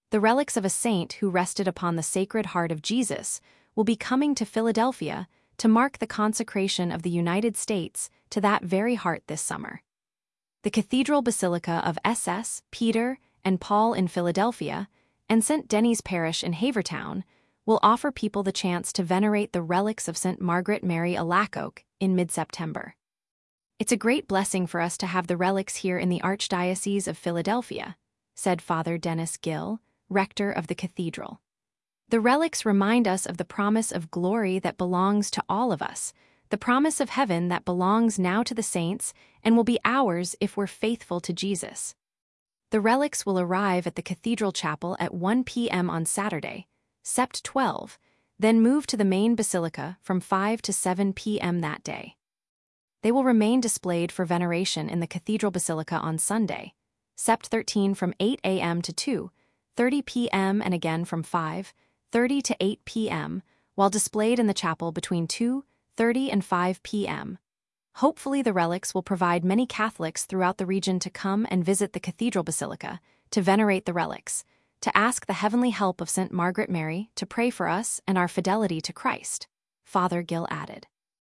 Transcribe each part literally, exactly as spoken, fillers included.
The relics of a saint who rested upon the Sacred Heart of Jesus will be coming to Philadelphia to mark the consecration of the United States to that very heart this summer. The Cathedral Basilica of Saint Peter and Paul in Philadelphia and Saint Denis Parish in Havertown will offer people the chance to venerate the relics of Saint Margaret Mary Alacoque in mid-September. "It's a great blessing for us to have the relics here in the Archdiocese of Philadelphia," said Father Dennis Gill, rector of the cathedral. "The relics remind us of the promise of glory that belongs to all of us, the promise of heaven that belongs now to the saints and will be ours if we're faithful to Jesus." The relics will arrive at the Cathedral Chapel at one p m on Saturday, September twelfth, then move to the main basilica from five to seven p m that day. They will remain displayed for veneration in the Cathedral Basilica on Sunday, September thirteenth from eight a m to two thirty p m and again from five thirty to eight p m, while displayed in the chapel between two thirty and five p m Hopefully the relics will provide many Catholics throughout the region to come and visit the Cathedral Basilica, to venerate the relics, to ask the heavenly help of Saint Margaret Mary to pray for us and our fidelity to Christ, Father Gill added.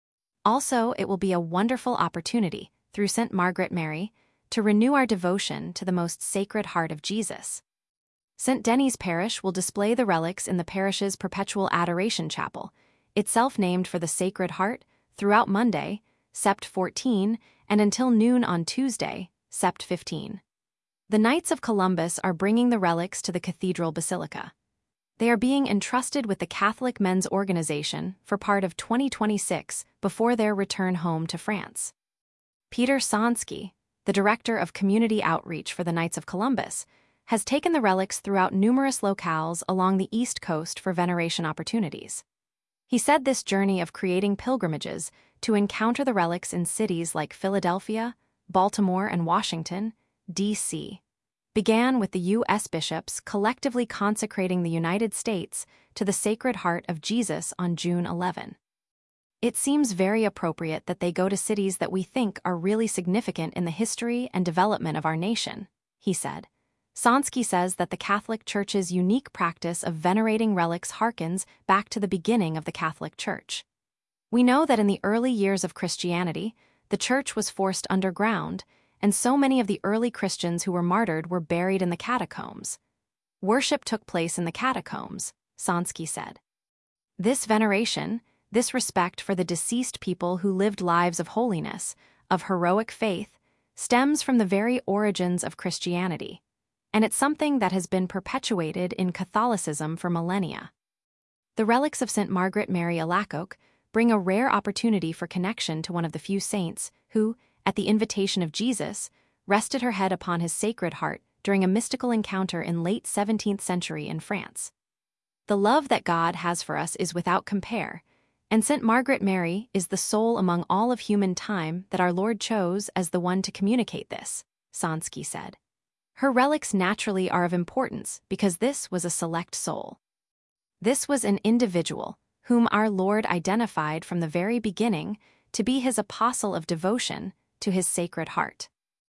Also, it will be a wonderful opportunity, through Saint Margaret Mary, to renew our devotion to the most Sacred Heart of Jesus. Saint Denis Parish will display the relics in the parish's Perpetual Adoration Chapel, itself named for the Sacred Heart, throughout Monday, September fourteenth, and until noon on Tuesday, September fifteenth. The Knights of Columbus are bringing the relics to the Cathedral Basilica. They are being entrusted with the Catholic Men's Organization for part of twenty twenty-six before their return home to France. Peter Sonsky, the Director of Community Outreach for the Knights of Columbus, has taken the relics throughout numerous locales along the East Coast for veneration opportunities. He said this journey of creating pilgrimages to encounter the relics in cities like Philadelphia, Baltimore, and Washington, D C, began with the U S bishops collectively consecrating the United States to the Sacred Heart of Jesus on June eleventh. "It seems very appropriate that they go to cities that we think are really significant in the history and development of our nation," he said. Sonsky says that the Catholic Church's unique practice of venerating relics harkens back to the beginning of the Catholic Church. "We know that in the early years of Christianity, the Church was forced underground, and so many of the early Christians who were martyred were buried in the catacombs. Worship took place in the catacombs," Sonsky said. "This veneration, this respect for the deceased people who lived lives of holiness, of heroic faith, stems from the very origins of Christianity, and it's something that has been perpetuated in Catholicism for millennia." The relics of Saint Margaret Mary Alacoque bring a rare opportunity for connection to one of the few saints who, at the invitation of Jesus, rested her head upon his Sacred Heart during a mystical encounter in late seventeenth century in France. The love that God has for us is without compare, and Saint Margaret Mary is the soul among all of human time that our Lord chose as the one to communicate this, Sonsky said. Her relics naturally are of importance because this was a select soul. This was an individual whom our Lord identified from the very beginning to be his apostle of devotion to his Sacred Heart.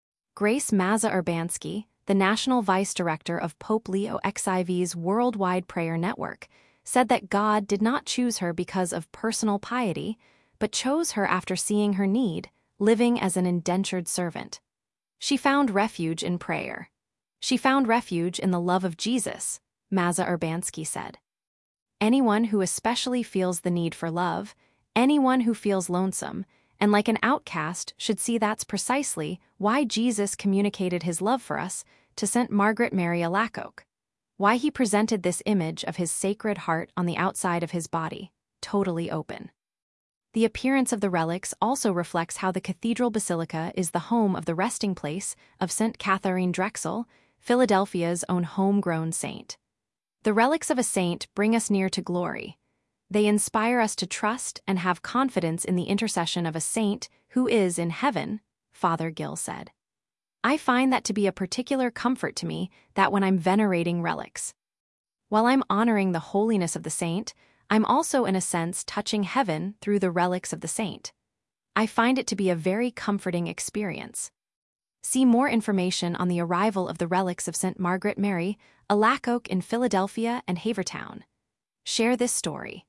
Grace Maza Urbanski, the National Vice Director of Pope Leo the sixteenth's Worldwide Prayer Network, said that God did not choose her because of personal piety, but chose her after seeing her need, living as an indentured servant. She found refuge in prayer. She found refuge in the love of Jesus, Maza Urbanski said. Anyone who especially feels the need for love, anyone who feels lonesome, and like an outcast should see that's precisely why Jesus communicated his love for us to Saint Margaret Mary Alacoque, why he presented this image of his Sacred Heart on the outside of his body, totally open. The appearance of the relics also reflects how the Cathedral Basilica is the home of the resting place of Saint Catherine Drexel, Philadelphia's own homegrown saint. The relics of a saint bring us near to glory. They inspire us to trust and have confidence in the intercession of a saint who is in heaven, Father Gill said. I find that to be a particular comfort to me that when I'm venerating relics. While I'm honoring the holiness of the saint, I'm also in a sense touching heaven through the relics of the saint. I find it to be a very comforting experience. See more information on the arrival of the relics of Saint Margaret Mary a lac oak in Philadelphia and Havertown. Share this story.